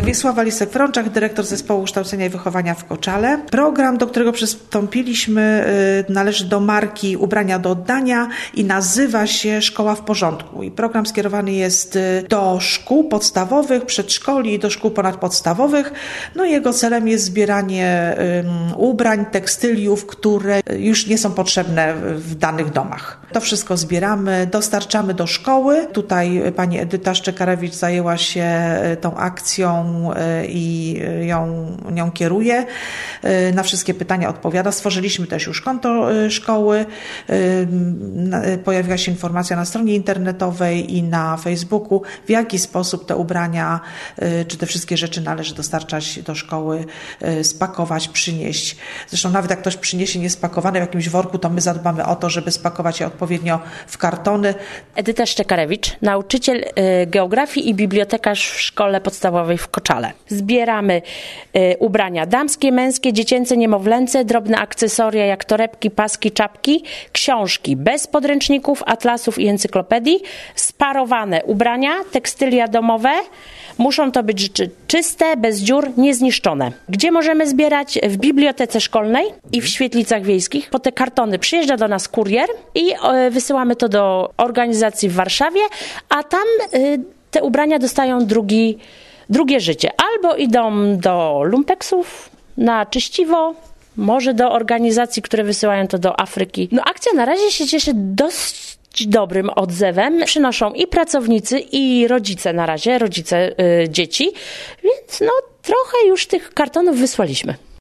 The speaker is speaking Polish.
Wiesława Lisek-Frączak, dyrektor Zespołu Kształcenia i Wychowania w Koczale. Program, do którego przystąpiliśmy, należy do marki Ubrania do oddania i nazywa się Szkoła w porządku. I program skierowany jest do szkół podstawowych, przedszkoli i do szkół ponadpodstawowych. No i jego celem jest zbieranie ubrań, tekstyliów, które już nie są potrzebne w danych domach. To wszystko zbieramy, dostarczamy do szkoły. Tutaj pani Edyta Szczekarewicz zajęła się tą akcją i nią kieruje. Na wszystkie pytania odpowiada. Stworzyliśmy też już konto szkoły. Pojawiła się informacja na stronie internetowej i na Facebooku, w jaki sposób te ubrania czy te wszystkie rzeczy należy dostarczać do szkoły, spakować, przynieść. Zresztą nawet jak ktoś przyniesie niespakowane w jakimś worku, to my zadbamy o to, żeby spakować je odpowiednio w kartony. Edyta Szczekarewicz, nauczyciel geografii i bibliotekarz w szkole podstawowej w Koczale. Zbieramy ubrania damskie, męskie, dziecięce, niemowlęce, drobne akcesoria jak torebki, paski, czapki, książki bez podręczników, atlasów i encyklopedii, sparowane ubrania, tekstylia domowe. Muszą to być rzeczy czyste, bez dziur, niezniszczone. Gdzie możemy zbierać? W bibliotece szkolnej i w świetlicach wiejskich. Po te kartony przyjeżdża do nas kurier i wysyłamy to do organizacji w Warszawie, a tam te ubrania dostają drugie życie. Albo idą do lumpeksów na czyściwo, może do organizacji, które wysyłają to do Afryki. No akcja na razie się cieszy dość dobrym odzewem. Przynoszą i pracownicy, i rodzice na razie, rodzice dzieci, więc no trochę już tych kartonów wysłaliśmy.